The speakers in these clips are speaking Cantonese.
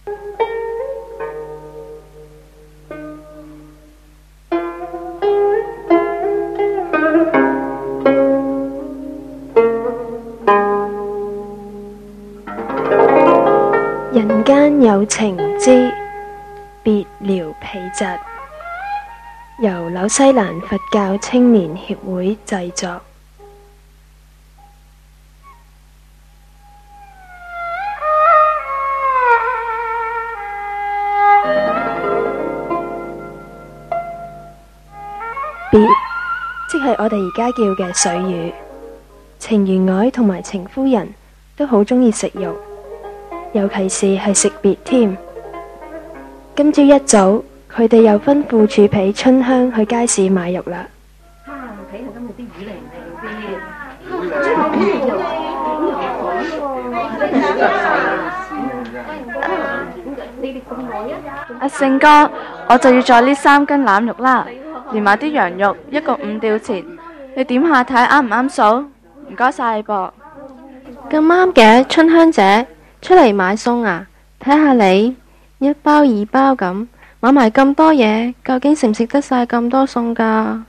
人間有情之別寮彼疾，由紐西蘭佛教青年協會製作。別，即係我哋而家叫嘅水魚。程員外同埋程夫人都好鍾意食肉，尤其是係食別添。今朝一早，佢哋又吩咐處婢春香去街市買肉啦。 睇下今日啲魚靚唔靚先？ 阿勝哥，我就要再呢3斤腩肉啦，連埋啲羊肉，一共5吊錢。你點下睇啱唔啱數？唔該晒你噃。 咁啱嘅，春香姐出嚟買餸啊？睇下你1包2包咁買埋咁多嘢，究竟食唔食得晒咁多餸噶？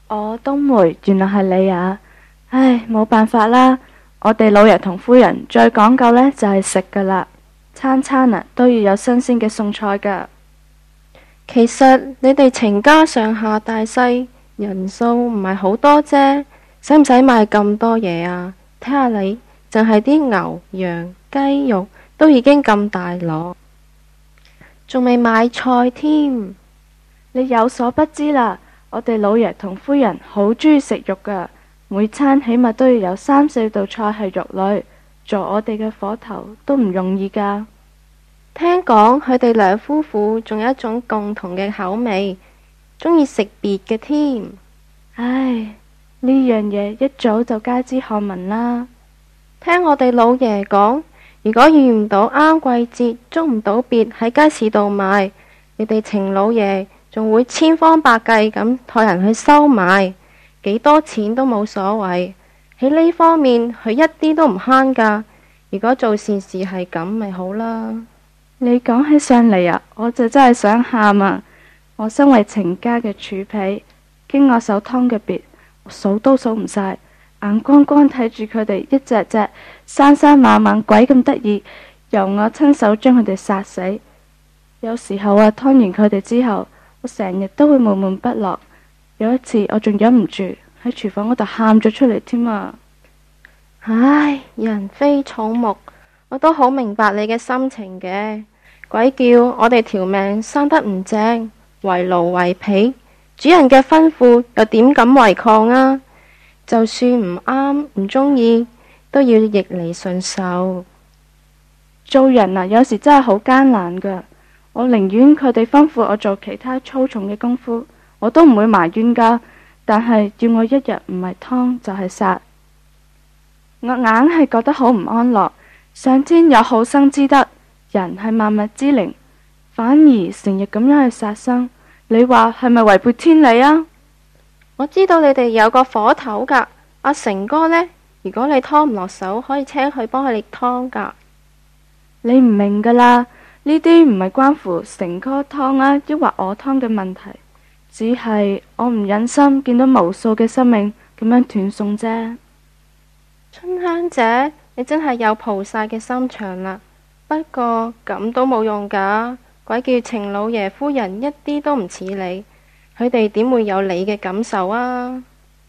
其實你哋程家上下大細人數唔係好多啫，使唔使買咁多嘢啊？睇下你，淨係啲牛、羊、雞肉都已經咁大籮，仲未買菜添。 你有所不知啦，我哋老爺同夫人好鍾意食肉噶，每餐起碼都要有3、4道菜係肉類，做我哋嘅火頭都唔容易噶。 聽講佢哋兩夫婦仲有一種共同嘅口味，鍾意食別嘅添。 唉，呢樣嘢一早就街知巷聞啦。 聽我哋老爺講，如果遇唔到啱季節，捉唔到別喺街市度賣，你哋程老爺仲會千方百計咁託人去收買，幾多錢都冇所謂。喺呢方面，佢一啲都唔慳噶。如果做善事係咁，咪好啦。 你講起上嚟啊，我就真係想喊啊！我身為程家嘅儲婢，經我手劏嘅別，我數都數唔晒，眼光光睇住佢哋一隻隻生生猛猛鬼咁得意，由我親手將佢哋殺死。有時候啊，劏完佢哋之後，我成日都會悶悶不樂。有一次我仲忍唔住喺廚房嗰度喊咗出嚟添啊！ 唉，人非草木，我都好明白你嘅心情嘅。鬼叫我哋條命生得唔正，為奴為婢，主人嘅吩咐又點敢違抗啊？就算唔啱唔中意，都要逆嚟順受。 做人啊，有時真係好艱難噶。我寧願佢哋吩咐我做其他粗重嘅功夫，我都唔會埋怨噶。但係要我一日唔係劏就係殺，我硬係覺得好唔安樂。上天有好生之德，人係萬物之靈，反而成日咁樣去殺生，你話係咪違背天理啊？ 我知道你哋有個火頭噶，阿成哥呢？如果你劏唔落手，可以請佢幫佢哋劏噶。 你唔明噶啦，呢啲唔係關乎成哥劏啊，抑或我劏嘅問題，只係我唔忍心見到無數嘅生命咁樣斷送啫。 春香姐，你真係有菩薩嘅心腸啦。不過咁都冇用噶，鬼叫程老爺夫人一啲都唔似你，佢哋點會有你嘅感受啊？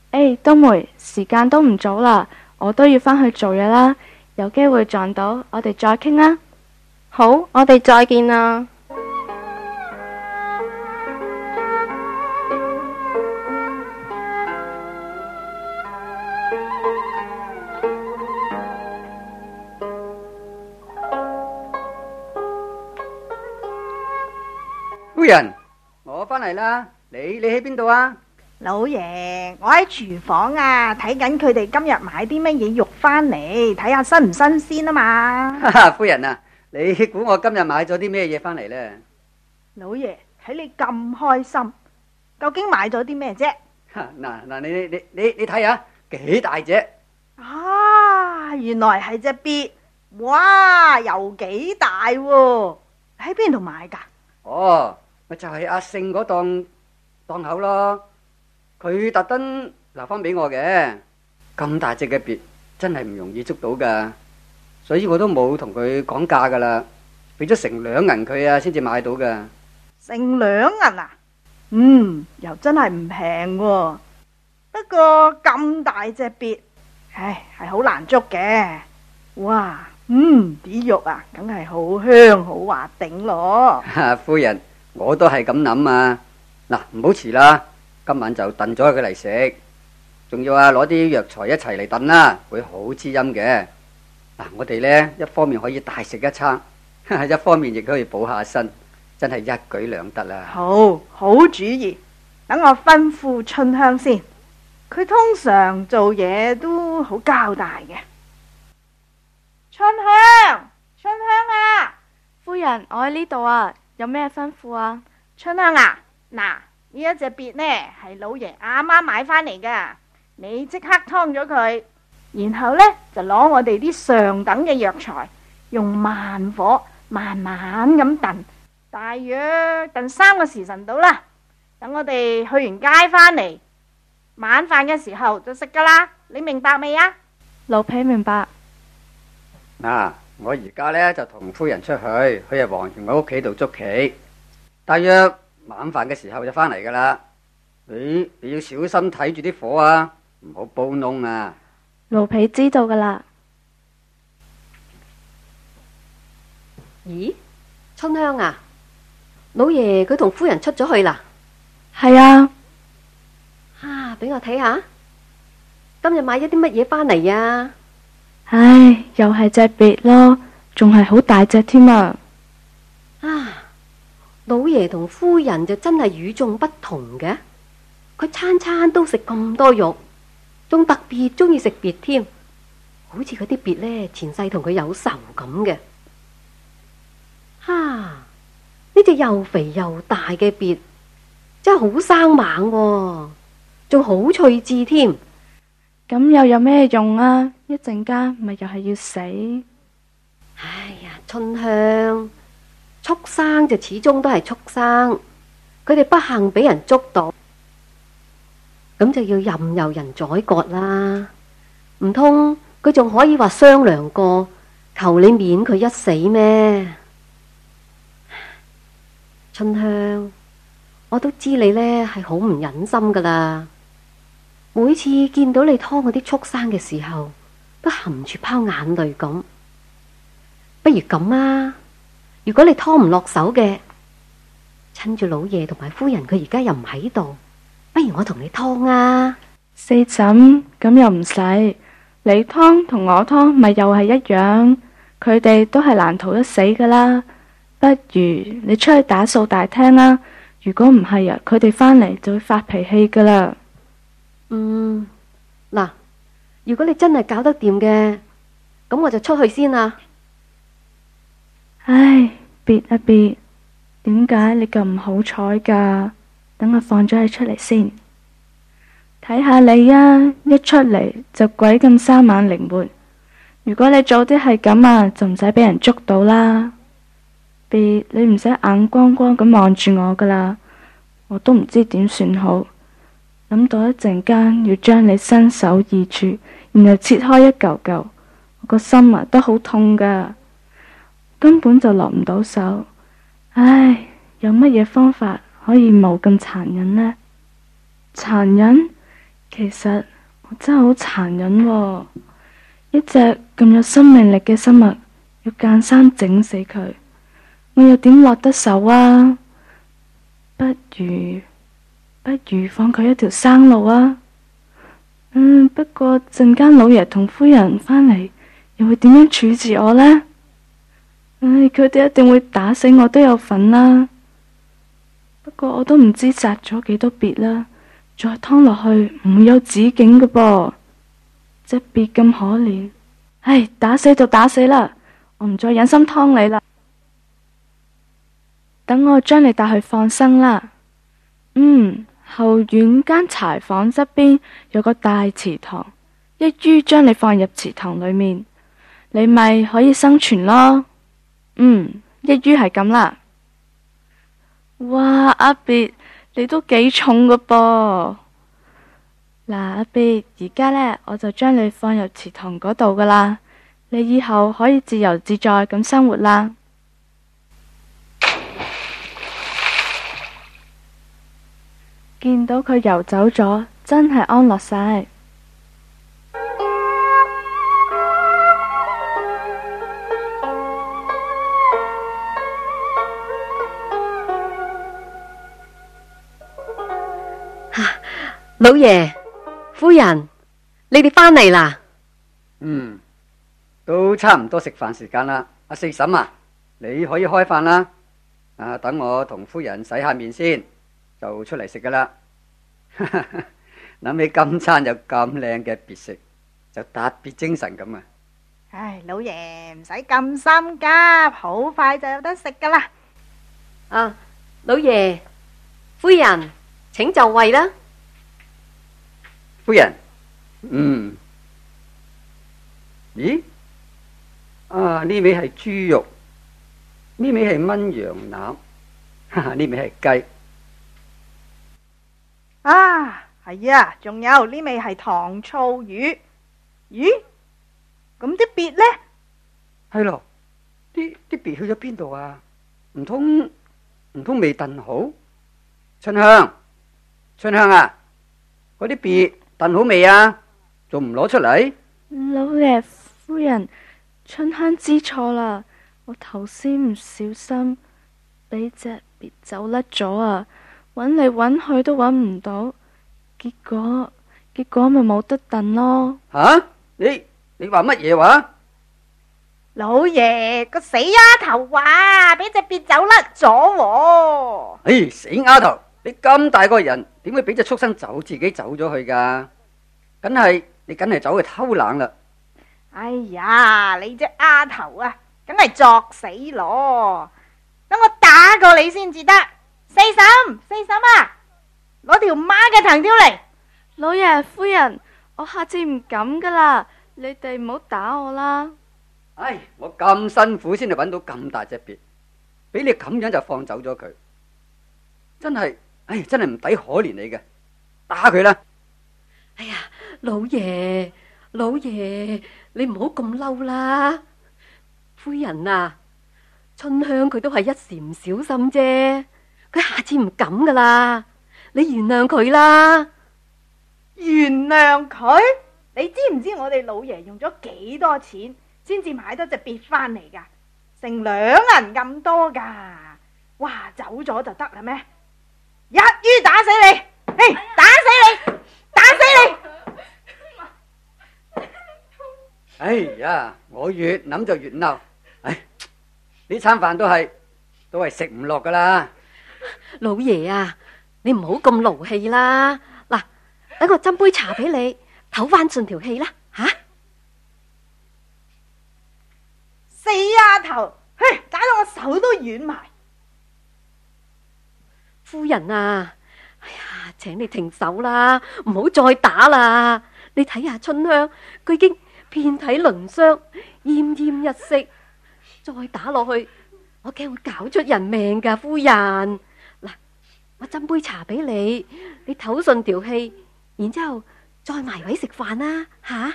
好，我哋再見啦。 夫人，我返嚟啦。你喺邊度啊？ 老爺，我喺廚房啊，睇緊佢哋今日買啲乜嘢肉返嚟，睇下新唔新鮮啊嘛。 哈哈，夫人啊，你估我今日買咗啲咩嘢返嚟呢？ 老爺，睇你咁開心，究竟買咗啲咩啫？ 嗱，你睇下幾大隻啊！原來係隻鱉，哇，又幾大喎！ 喺邊度買㗎？ 哦，咪就係阿勝嗰檔口咯。佢特登留翻俾我嘅。咁大隻嘅鱉真係唔容易捉到噶，所以我都冇同佢講價噶啦，俾咗成兩銀佢啊，先至買到噶。 成兩銀啊？又真係唔平喎。不過咁大隻鱉，唉，係好難捉嘅。哇，啲肉啊，梗係好香好滑頂咯。 夫人，我都係咁諗啊。嗱，唔好遲啦，今晚就燉咗佢嚟食，仲要攞啲藥材一齊嚟燉啦，會好滋陰嘅。嗱，我哋呢，一方面可以大食一餐，一方面亦可以補下身，真係一舉兩得啦。 好主意，等我吩咐春香先。佢通常做嘢都好交代嘅。春香啊！ 夫人，我喺呢度啊，有咩吩咐啊？ 春香啊，嗱，呢一隻鱉呢係老爺啱啱買返嚟噶，你即刻劏咗佢，然後呢就攞我哋啲上等嘅藥材，用慢火慢慢咁燉，大約燉3個時辰到啦。等我哋去完街返嚟，晚飯嘅時候就食噶啦，你明白未啊？ 奴婢明白。 嗱，我而家呢就同夫人出去阿黃員外屋企度捉棋，大約晚飯嘅時候就返嚟噶啦。你要小心睇住啲火啊，唔好煲燶啊。 奴婢知道噶啦。 咦，春香啊，老爺佢同夫人出咗去啦。 係啊。 俾我睇下，今日買咗啲乜嘢返嚟啊？ 唉，又係隻鱉咯，仲係好大隻添啊！ 老爺同夫人就真係與眾不同嘅，佢餐餐都食咁多肉，仲特別中意食鱉添，好似嗰啲鱉呢前世同佢有仇咁嘅。呢隻又肥又大嘅鱉真係好生猛喎，仲好趣致添。 咁又有咩用啊？一陣間咪又係要死。 哎呀，春香，畜生就始終都係畜生，佢哋不幸俾人捉到，咁就要任由人宰割啦。唔通佢仲可以話商量過，求你免佢一死咩？春香，我都知你呢係好唔忍心噶啦。每次見到你劏嗰啲畜生嘅時候，都含住泡眼淚咁。不如咁啊，如果你劏唔落手嘅，趁住老爺同埋夫人佢而家又唔喺度，不如我同你劏啊。 四嬸，咁又唔使，你劏同我劏咪又係一樣，佢哋都係難逃一死噶啦。不如你出去打掃大廳啦，如果唔係啊，佢哋返嚟就會發脾氣噶啦。 嗱，如果你真係搞得掂嘅，咁我就出去先啦。 唉，鱉啊鱉，點解你咁唔好彩噶？等我放咗你出嚟先，睇下你啊，一出嚟就鬼咁生猛靈活。如果你早啲係咁啊，就唔使俾人捉到啦。鱉，你唔使眼光光咁望住我噶啦，我都唔知點算好。諗到一陣間要將你身首異處，然後切開一嚿嚿，我個心啊都好痛噶，根本就落唔到手。唉，有乜嘢方法可以冇咁殘忍呢？殘忍？其實我真係好殘忍喎，一隻咁有生命力嘅生物，要間生整死佢，我又點落得手啊？不如放佢一條生路啊！不過陣間老爺同夫人返嚟，又會點樣處置我呢？佢哋一定會打死我都有份啦。不過我都唔知殺咗幾多鱉啦，再劏落去唔會有止境㗎噃。隻鱉咁可憐，唉，打死就打死啦，我唔再忍心劏你啦。等我將你帶去放生啦。後院間柴房側邊有個大池塘，一於將你放入池塘裏面，你咪可以生存咯。 一於係咁啦。哇，阿別，你都幾重噶噃。嗱，阿別，而家呢，我就將你放入祠堂嗰度噶啦，你以後可以自由自在咁生活啦。見到佢游走咗，真係安樂晒。 老爺、夫人，你哋返嚟啦？ 都差唔多食飯時間啦。阿四嬸啊，你可以開飯啦。等我同夫人洗下面先，就出嚟食噶啦。諗起今餐有咁靚嘅別食，就特別精神咁啊！ 唉，老爺唔使咁心急，好快就有得食噶啦。 老爺、夫人，請就位啦。 夫人，咦？呢味係豬肉，呢味係炆羊腩，呢味係雞。 係啊，仲有呢味係糖醋魚。咦？咁啲別呢？ 係咯，啲別去咗邊度啊？唔通未燉好？春香啊，嗰啲別燉好未啊？仲唔攞出嚟？ 老爺夫人，春香知錯啦，我頭先唔小心俾隻別走甩咗啊！揾嚟揾去都揾唔到，結果咪冇得燉咯。 你話乜嘢話？ 老爺個死丫頭話俾隻別走甩咗。 死丫頭！你咁大個人，點會俾隻畜生自己走咗去噶？你梗係走去偷懶啦！ 哎呀，你隻丫頭啊，梗係作死咯！等我打過你先至得。四嬸啊，攞條孖嘅藤條嚟。 老爺夫人，我下次唔敢噶啦，你哋唔好打我啦。 我咁辛苦先至揾到咁大隻別，俾你咁樣就放走咗佢，真係唔抵可憐你嘅，打佢啦！ 哎呀，老爺，你唔好咁嬲啦。夫人啊，春香佢都係一時唔小心啫，佢下次唔敢噶啦，你原諒佢啦。 原諒佢？你知唔知我哋老爺用咗幾多錢先至買多隻別返嚟噶？成2銀咁多噶。哇，走咗就得啦咩？一於打死你！打死你！打死你！ 哎呀，我越諗就越嬲。呢餐飯都係食唔落噶啦。 老爺啊，你唔好咁勞氣啦。嗱，等我斟杯茶俾你，唞翻順條氣啦。 死丫頭，打到我手都軟埋。 夫人啊，哎呀，請你停手啦，唔好再打啦。你睇下春香，佢已經遍體鱗傷，奄奄一息，再打落去，我驚會搞出人命噶。夫人，嗱，我斟杯茶俾你，你唞順條氣，然之後再埋位食飯啦。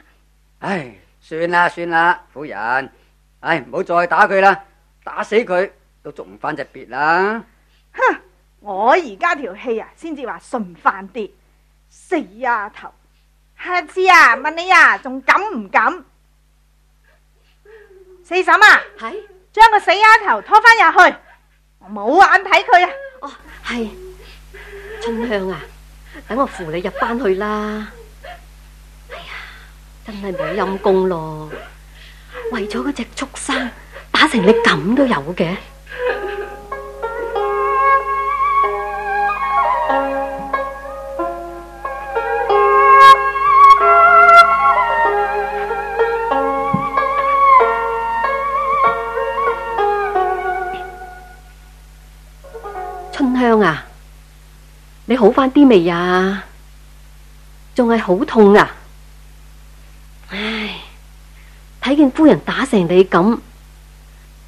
算啦，夫人，唔好再打佢啦，打死佢都捉唔翻隻別啦。 我而家條氣啊，先至話順翻啲。死丫頭，下次啊，問你啊，仲敢唔敢？四嬸啊，將個死丫頭拖翻入去，我冇眼睇佢啊。 係春香啊，等我扶你入翻去啦。哎呀，真係冇陰功咯，為咗嗰隻畜生打成你咁都有嘅。春香啊，你好翻啲未啊？仲係好痛啊？唉，睇見夫人打成你咁，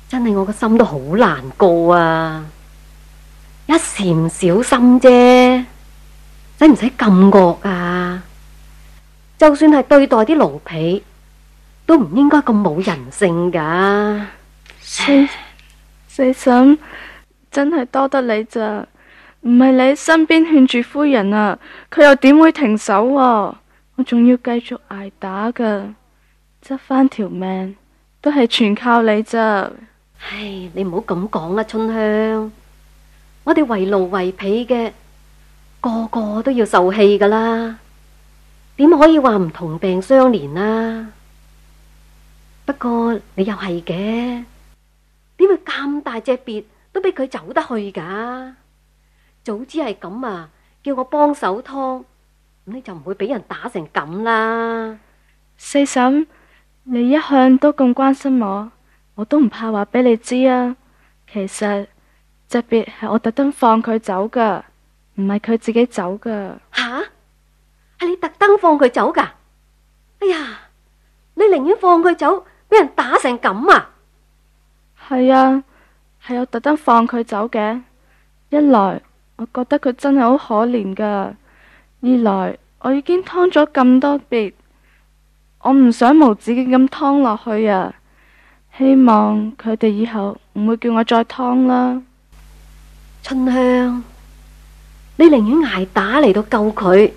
真係我個心都好難過啊！一時唔小心啫，使唔使咁惡啊？就算係對待啲奴婢，都唔應該咁冇人性噶。 四嬸，真係多得你咋，唔係你身邊勸住夫人啊，佢又點會停手啊？我仲要繼續挨打噶，執翻條命都係全靠你咋。 唉，你唔好咁講啦，春香。我哋為奴為婢嘅，個個都要受氣噶啦，點可以話唔同病相憐啊？不過你又係嘅，點會咁大隻別都俾佢走得去噶？早知係咁啊，叫我幫手劏，咁你就唔會俾人打成咁啦。 四嬸，你一向都咁關心我，我都唔怕話俾你知啊。其實隻別係我特登放佢走噶，唔係佢自己走噶。 吓？係你特登放佢走噶？哎呀，你寧願放佢走，俾人打成咁啊？ 係啊，係我特登放佢走嘅。一來我覺得佢真係好可憐噶，二來我已經劏咗咁多別，我唔想無止境咁劏落去啊。希望佢哋以後唔會叫我再劏啦。 春香，你寧願挨打嚟到救佢，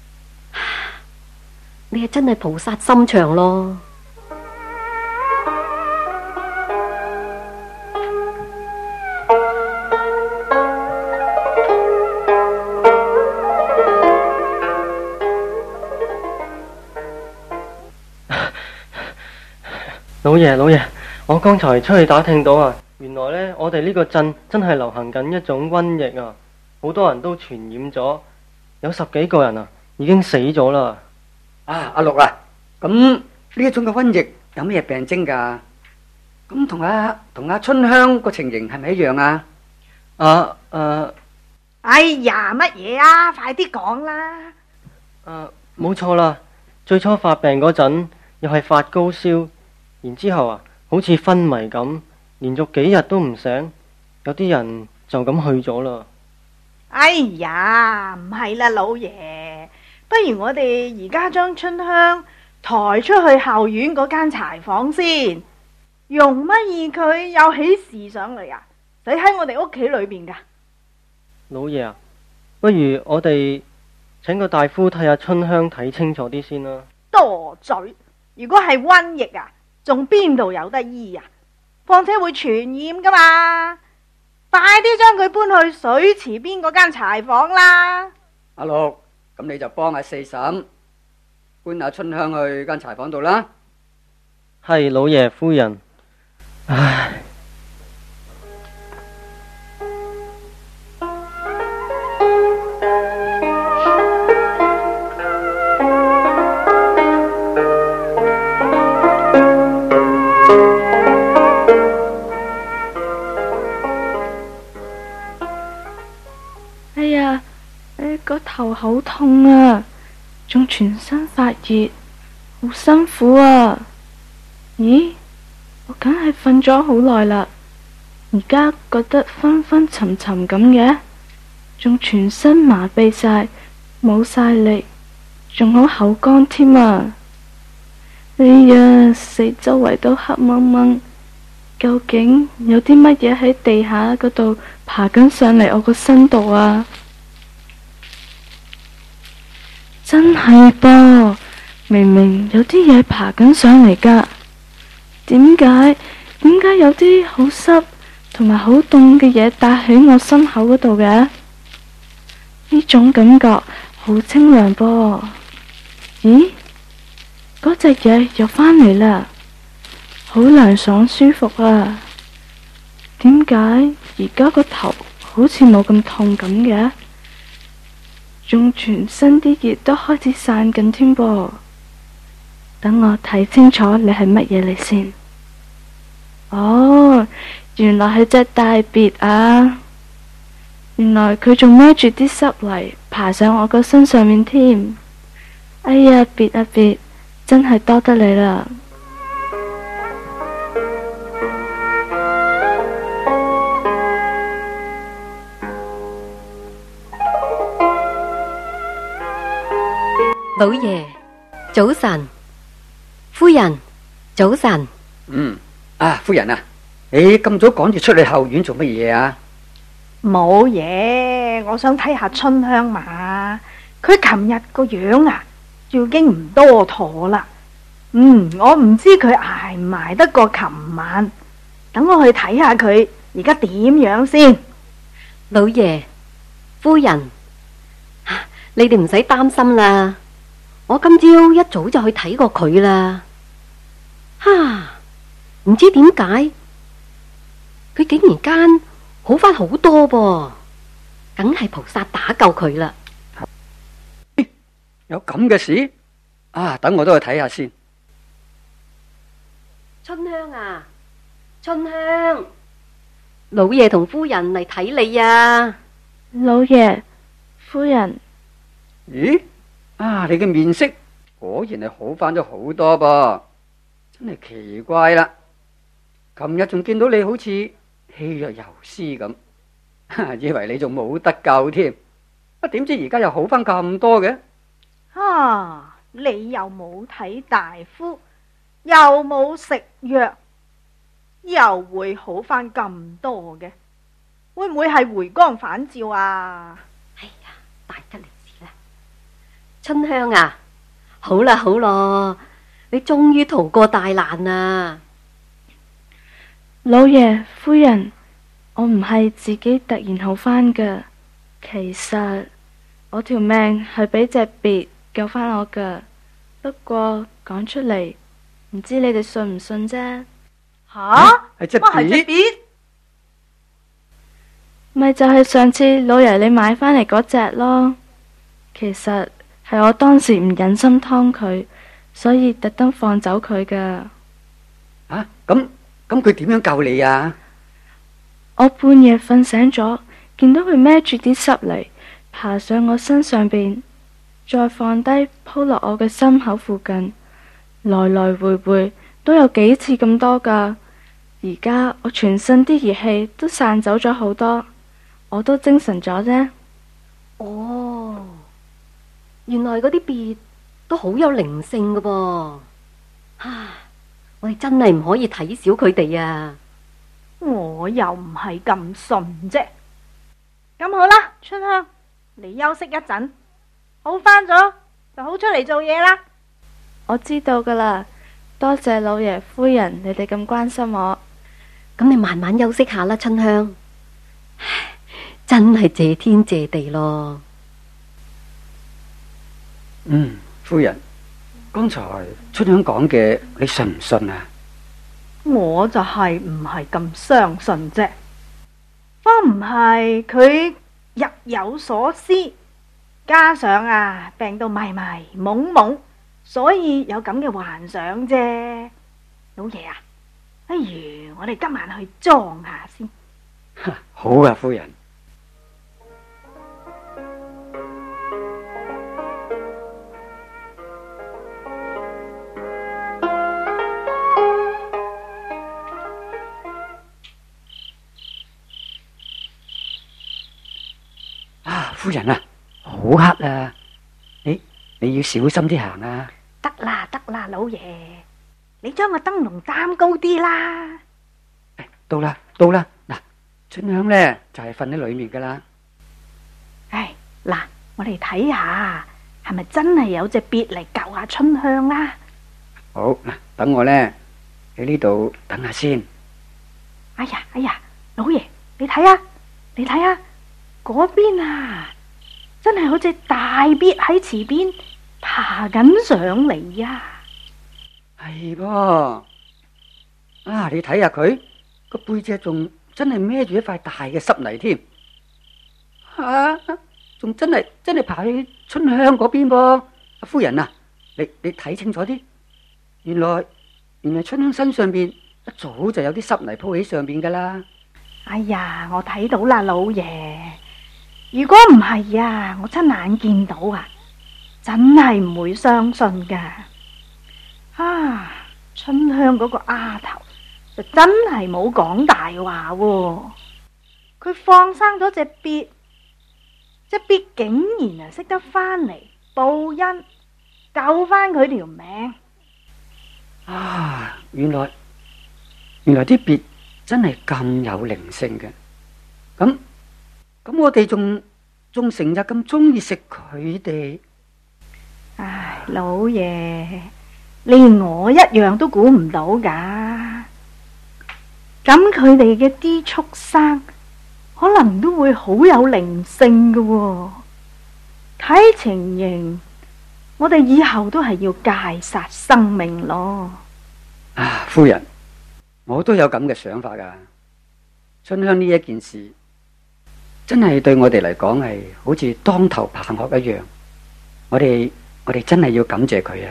你係真係菩薩心腸咯。 老爺，我剛才出去打聽到啊，原來呢，我哋呢個鎮真係流行緊一種瘟疫啊，好多人都傳染咗，有10幾個人啊，已經死咗啦。 啊，阿六啊，咁呢一種嘅瘟疫有咩病徵噶？咁同阿春香個情形係咪一樣啊？ 哎呀，乜嘢啊？快啲講啦！ 冇錯啦，最初發病嗰陣又係發高燒。然之後啊，好似昏迷咁，連續幾日都唔醒，有啲人就咁去咗啦。 哎呀，唔係啦，老爺，不如我哋而家將春香抬出去後院嗰間柴房先，容乜易佢又起事上嚟啊？使喺我哋屋企裏邊噶。 老爺啊，不如我哋請個大夫替下春香睇清楚啲先啦。 多嘴，如果係瘟疫啊，仲邊度有得醫啊？況且會傳染噶嘛！快啲將佢搬去水池邊嗰間柴房啦！ 阿六，咁你就幫阿四嬸搬阿春香去間柴房度啦。 係，老爺夫人。唉， 個頭好痛啊，仲全身發熱，好辛苦啊！咦，我梗係瞓咗好耐啦，而家覺得昏昏沉沉咁嘅，仲全身麻痹晒，冇晒力，仲好口乾添啊！哎呀，四周圍都黑蒙蒙，究竟有啲乜嘢喺地下嗰度爬緊上嚟我個身度啊？真係噃，明明有啲嘢爬緊上嚟噶，點解有啲好濕同埋好凍嘅嘢搭喺我心口嗰度嘅？呢種感覺好清涼噃。咦，嗰隻嘢又返嚟啦，好涼爽舒服啊！點解而家個頭好似冇咁痛咁嘅？仲全身啲熱都開始散緊添噃，等我睇清楚你係乜嘢嚟先。哦，原來係隻大別啊！原來佢仲孭住啲濕泥爬上我個身上面添。哎呀，別啊別，真係多得你啦！ 老爺，早晨。夫人，早晨。 夫人啊，你咁早趕住出去後院做乜嘢啊？ 冇嘢，我想睇下春香嘛。佢琴日個樣啊，已經唔多妥啦。我唔知佢捱唔捱得過琴晚。等我去睇下佢而家點樣先。 老爺，夫人，你哋唔使擔心啦。我今朝一早就去睇過佢啦。唔知點解佢竟然間好返好多噃，梗係菩薩打救佢啦。 有咁嘅事啊？等我都去睇下先。 春香啊，春香，老爺同夫人嚟睇你啊。 老爺，夫人， 咦？你嘅面色果然係好返咗好多噃，真係奇怪啦。琴日仲見到你好似氣若游絲咁，以為你仲冇得救添。點知而家又好返咁多嘅？ 你又冇睇大夫，又冇食藥，又會好返咁多嘅？會唔會係回光返照啊？ 哎呀，大吉利是啦。春香啊，好啦好咯，你終於逃過大難啦。 老爺夫人，我唔係自己突然好返㗎，其實我條命係俾隻鱉救返我㗎。不過講出嚟，唔知你哋信唔信啫。 係隻鱉？ 咪就係上次老爺你買返嚟嗰隻咯。其實係我當時唔忍心劏佢，所以特登放走佢㗎。 咁佢點樣救你啊？ 我半夜瞓醒咗，見到佢孭住啲濕泥爬上我身上邊，再放低鋪落我嘅心口附近，來來回回都有幾次咁多㗎。而家我全身啲熱氣都散走咗好多，我都精神咗啫。 哦，原來嗰啲鱉都好有靈性㗎噃。我哋真係唔可以睇小佢哋啊！ 我又唔係咁信啫。咁好啦，春香，你休息一陣，好返咗就好出嚟做嘢啦。 我知道㗎啦，多謝老爺夫人，你哋咁關心我。 咁你慢慢休息下啦，春香。真係謝天謝地咯。 夫人，剛才春香講嘅，你信唔信啊？ 我就係唔係咁相信啫。方唔係佢日有所思，加上病到迷迷懵懵，所以有咁嘅幻想啫。老爺啊，不如我哋今晚去裝下先。 好啊，夫人。夫人啊，好黑啊！你要小心啲行啊！ 得啦，老爺，你將個燈籠擔高啲啦。 到啦，嗱，春香呢就係瞓喺裏面噶啦。 嗱，我哋睇下係咪真係有隻鱉嚟救下春香啊？ 好，嗱，等我呢喺呢度等下先。 哎呀，老爺，你睇下嗰邊啊，真係好似大鱉喺池邊爬緊上嚟呀。 係噃，你睇下佢個背脊仲真係孭住一塊大嘅濕泥添，仲真係爬去春香嗰邊噃。夫人啊，你睇清楚啲，原來春香身上邊一早就有啲濕泥鋪喺上邊噶啦。 哎呀，我睇到啦，老爺。如果唔係我親眼見到真係唔會相信噶。春香嗰個丫頭就真係冇講大話喎。佢放生咗隻鱉竟然識得返嚟報恩， 救翻佢條命。 啊，原來啲鱉真係咁有靈性嘅。咁我哋仲成日咁中意食佢哋。 唉，老爺，連我一樣都估唔到噶。咁佢哋嘅啲畜生可能都會好有靈性噶喎。睇情形，我哋以後都係要戒殺生命咯。 啊，夫人，我都有咁嘅想法噶。春香呢一件事，真係對我哋嚟講係好似當頭棒喝一樣。我哋真係要感謝佢啊！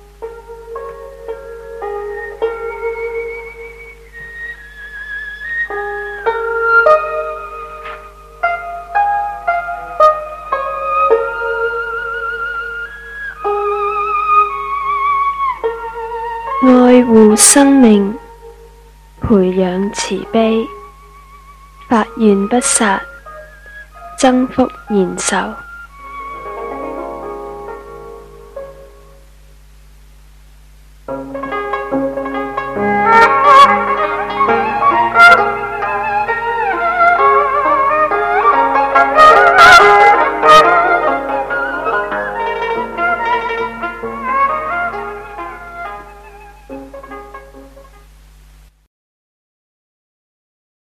愛護生命，培養慈悲，發願不殺，增福延壽。